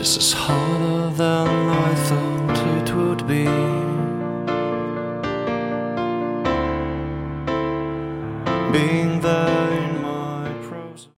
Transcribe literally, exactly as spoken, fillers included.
This is harder than I thought it would be.